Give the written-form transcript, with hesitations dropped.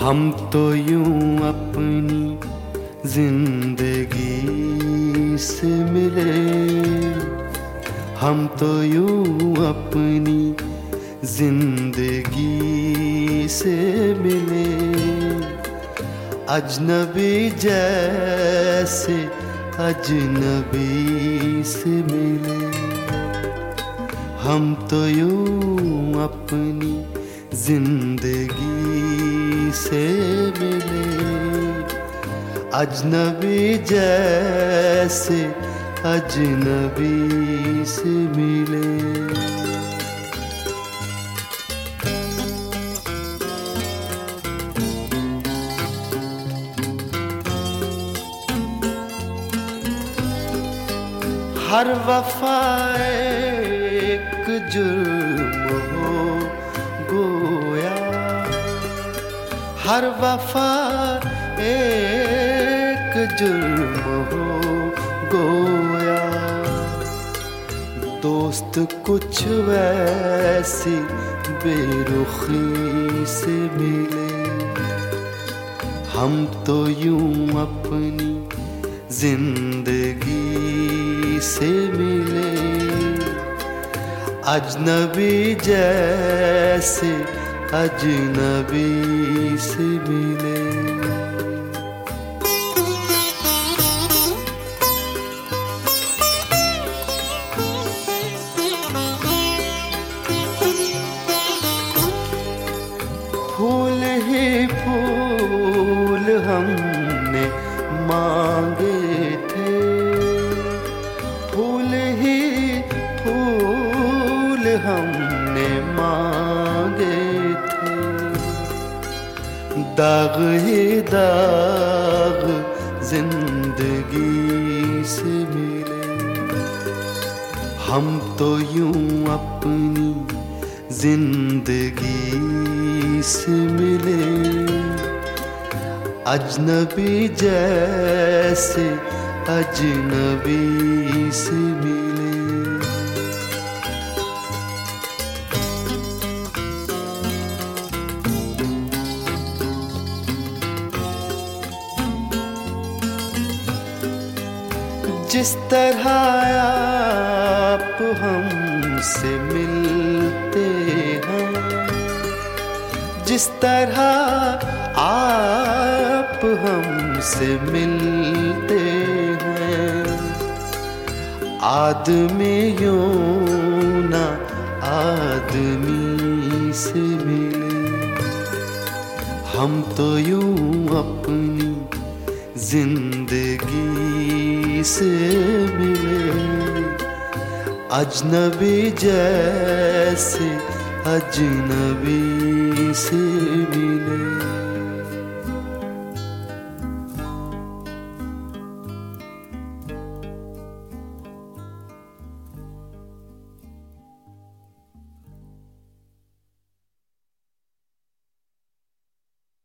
हम तो यूं अपनी जिंदगी से मिले, हम तो यूं अपनी जिंदगी से मिले, अजनबी जैसे अजनबी से मिले। हम तो यूं अपनी जिंदगी से मिले, अजनबी जैसे अजनबी से मिले। हर वफा एक जुर्म हो गोया, हर वफा एक जुर्म हो गोया, दोस्त कुछ वैसी बेरुखी से मिले। हम तो यूं अपनी जिंदगी से मिले, अजनबी जैसे अजनबी से मिले। फूल ही फूल हमने मांगे थे, फूल ही फूल हमने मांगे थे, दाग ही दाग जिंदगी से मिले। हम तो यूं अपनी जिंदगी से मिले, अजनबी जैसे अजनबी से मिले। जिस तरह आप हमसे मिलते हैं, जिस तरह आप हमसे मिलते हैं, आदमियों ना आदमी से मिले। हम तो यूं अपनी जिंदगी से मिले, अजनबी जैसे अजनबी से मिले।